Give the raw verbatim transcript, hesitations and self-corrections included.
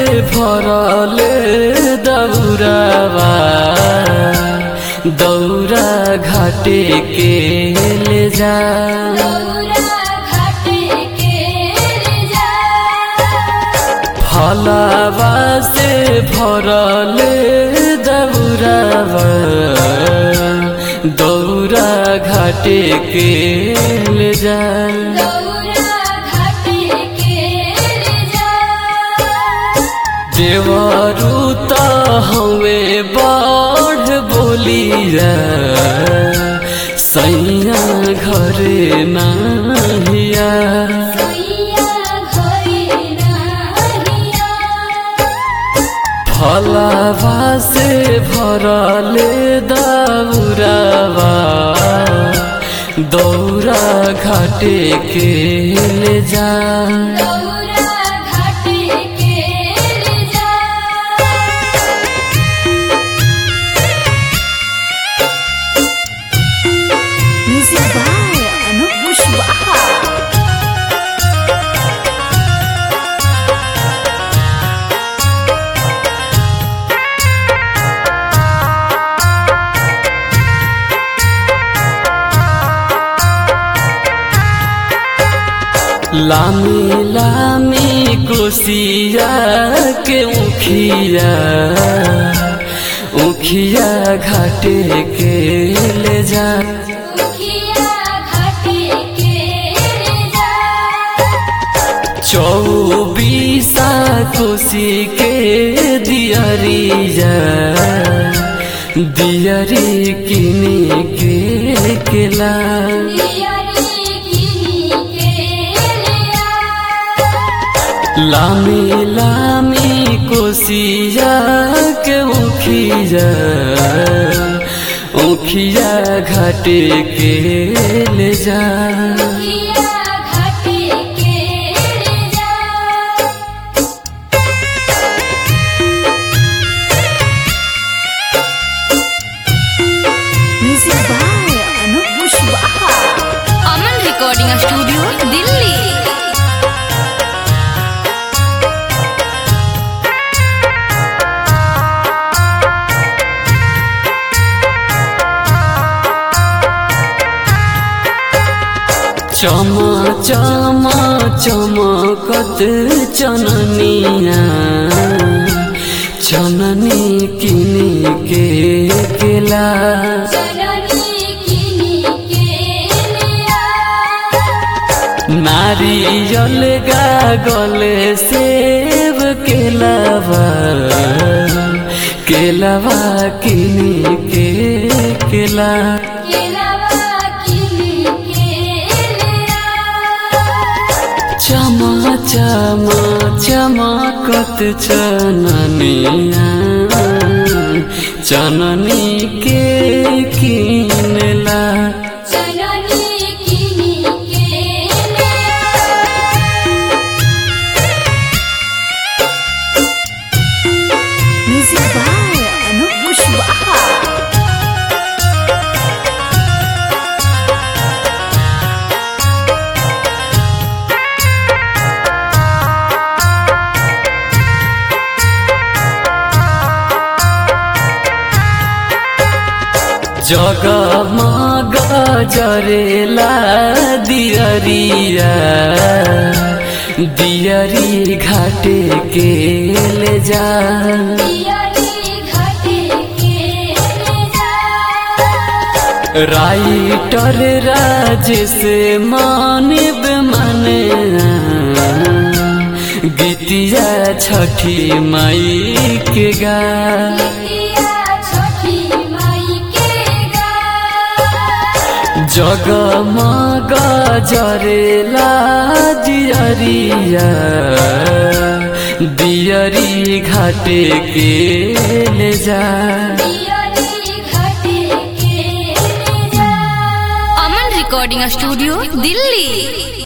भरले दौरावा दौरा घाटे के ले जा फलावा से भरले दौरावा दौरा घाटे के ले जा देवरू त हवे बाढ़ बोलिया सैया घरे नाहिया फलावा से भरले दौरावा दौरा घाटे के ले जा लामी लामी कोसिया के उखिया उखिया घाटे के ले जा चौबीसा कोसी के दियरिया दियरी किनी के केला लामी लामी कोसिया के उखिया उखिया घाटे के ले जा अमन रिकॉर्डिंग स्टूडियो दिल्ली। चमा चमा चमकत चननिया चननी किनी के केला नारियल गले सेब केलावा केलावा किनी के केला चमा चमा चमकत चननिया चननी के किनला जगमग जरेला दियरिया दियरी घाटे के ले जा राइटर राजेश मानिब मने गीतिया छठी माई के गा जगमग जरेला दियरिया दियरी घाटे के ले जा अमन रिकॉर्डिंग स्टूडियो दिल्ली।